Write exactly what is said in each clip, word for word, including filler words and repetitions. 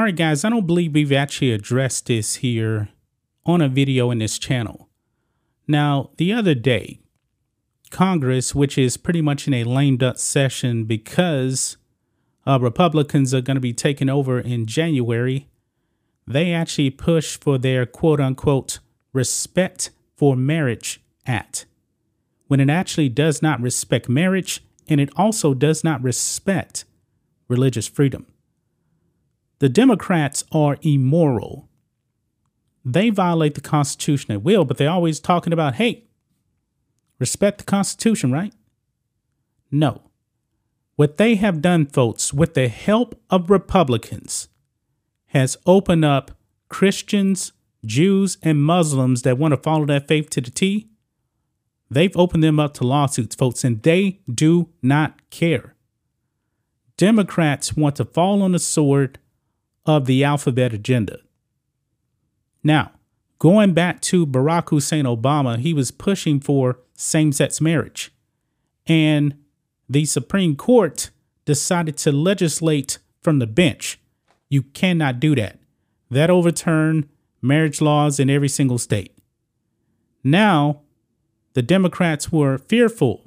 right, guys, I don't believe we've actually addressed this here on a video in this channel. Now, the other day, Congress, which is pretty much in a lame duck session because uh, Republicans are going to be taking over in January, they actually pushed for their quote unquote Respect for Marriage Act, when it actually does not respect marriage and it also does not respect religious freedom. The Democrats are immoral. They violate the Constitution at will, but they're always talking about, hey, respect the Constitution, right? No. What they have done, folks, with the help of Republicans, has opened up Christians, Jews, and Muslims that want to follow that faith to the T. They've opened them up to lawsuits, folks, and they do not care. Democrats want to fall on the sword of the alphabet agenda. Now, going back to Barack Hussein Obama, he was pushing for same-sex marriage, and the Supreme Court decided to legislate from the bench. You cannot do that. That overturned marriage laws in every single state. Now, the Democrats were fearful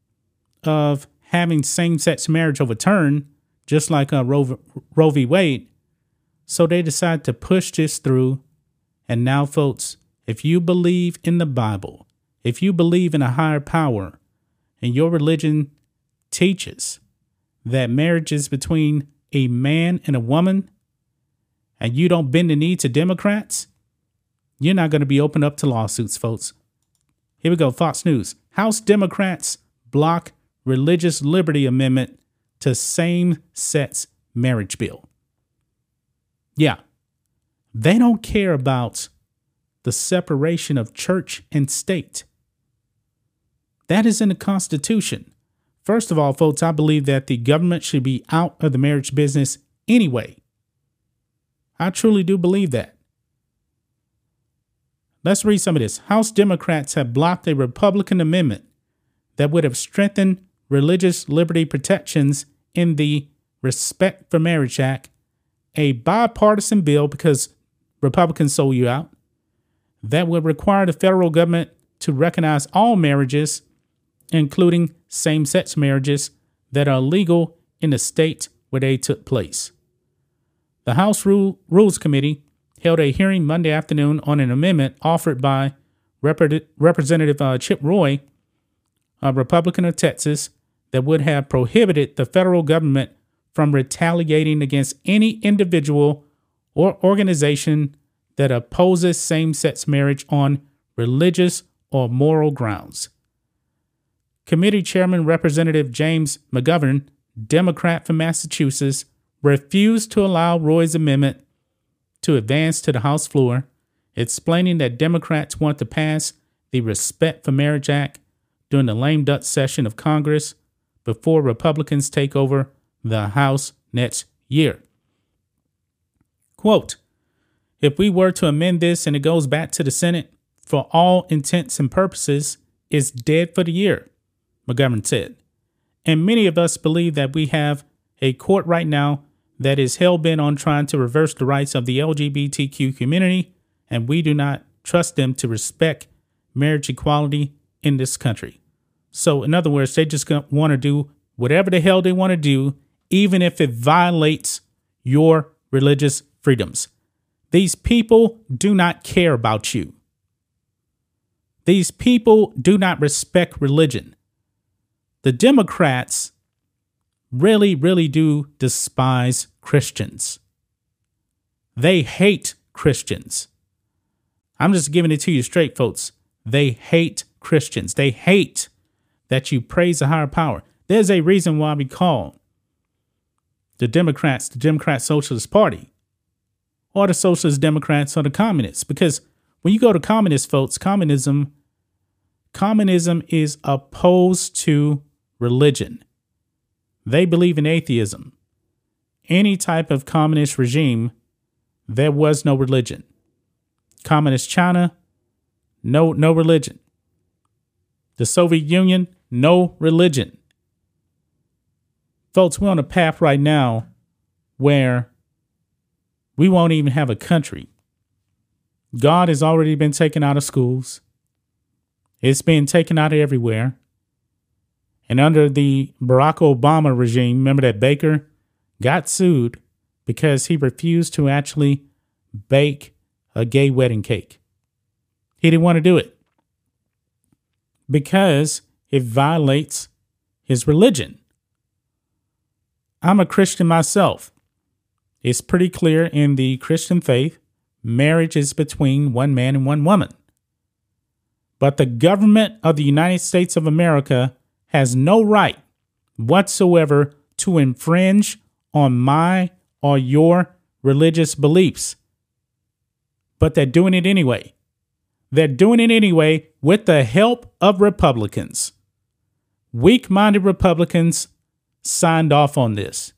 of having same-sex marriage overturned, just like uh, Roe, Roe v. Wade. So they decided to push this through. And now, folks, if you believe in the Bible, if you believe in a higher power, and your religion teaches that marriage is between a man and a woman, and you don't bend the knee to Democrats, you're not going to be opened up to lawsuits, folks. Here we go, Fox News. House Democrats block religious liberty amendment to same-sex marriage bill. Yeah, they don't care about the separation of church and state. That is in the Constitution. First of all, folks, I believe that the government should be out of the marriage business anyway. I truly do believe that. Let's read some of this. House Democrats have blocked a Republican amendment that would have strengthened religious liberty protections in the Respect for Marriage Act, a bipartisan bill, because Republicans sold you out, that would require the federal government to recognize all marriages, including same-sex marriages, that are legal in the state where they took place. The House Rule, Rules Committee held a hearing Monday afternoon on an amendment offered by Rep- Representative uh, Chip Roy, a Republican of Texas, that would have prohibited the federal government from retaliating against any individual or organization that opposes same-sex marriage on religious or moral grounds. Committee Chairman Representative James McGovern, Democrat from Massachusetts, refused to allow Roy's amendment to advance to the House floor, explaining that Democrats want to pass the Respect for Marriage Act during the lame duck session of Congress before Republicans take over the House next year. Quote, if we were to amend this and it goes back to the Senate, for all intents and purposes, it's dead for the year, McGovern said. And many of us believe that we have a court right now that is hell-bent on trying to reverse the rights of the L G B T Q community, and we do not trust them to respect marriage equality in this country. So, in other words, they just want to do whatever the hell they want to do, even if it violates your religious freedoms. These people do not care about you. These people do not respect religion. The Democrats really, really do despise Christians. They hate Christians. I'm just giving it to you straight, folks. They hate Christians. They hate that you praise a higher power. There's a reason why we call the Democrats the Democrat Socialist Party, or the Socialist Democrats, or the Communists. Because when you go to communist, folks, communism, communism is opposed to religion. They believe in atheism. Any type of communist regime, there was no religion. Communist China, no, no religion. The Soviet Union, no religion. Folks, we're on a path right now where we won't even have a country. God has already been taken out of schools. It's been taken out of everywhere. And under the Barack Obama regime, remember that baker got sued because he refused to actually bake a gay wedding cake. He didn't want to do it because it violates his religion. I'm a Christian myself. It's pretty clear in the Christian faith, marriage is between one man and one woman. But the government of the United States of America has no right whatsoever to infringe on my or your religious beliefs. But they're doing it anyway. They're doing it anyway with the help of Republicans. Weak-minded Republicans signed off on this.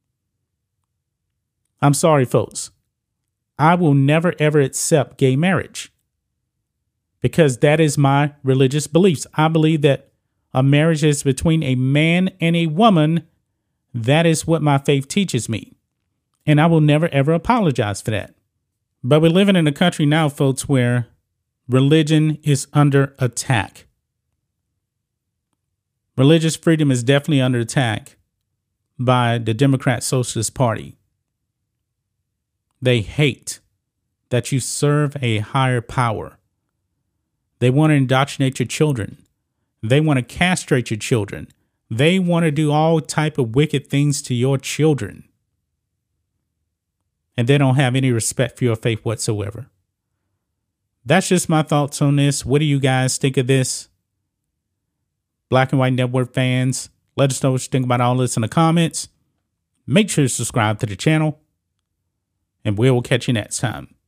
I'm sorry, folks. I will never, ever accept gay marriage because that is my religious beliefs. I believe that a marriage is between a man and a woman. That is what my faith teaches me. And I will never, ever apologize for that. But we're living in a country now, folks, where religion is under attack. Religious freedom is definitely under attack by the Democrat Socialist Party. They hate that you serve a higher power. They want to indoctrinate your children. They want to castrate your children. They want to do all type of wicked things to your children. And they don't have any respect for your faith whatsoever. That's just my thoughts on this. What do you guys think of this? Black and White Network fans, let us know what you think about all this in the comments. Make sure to subscribe to the channel. And we will catch you next time.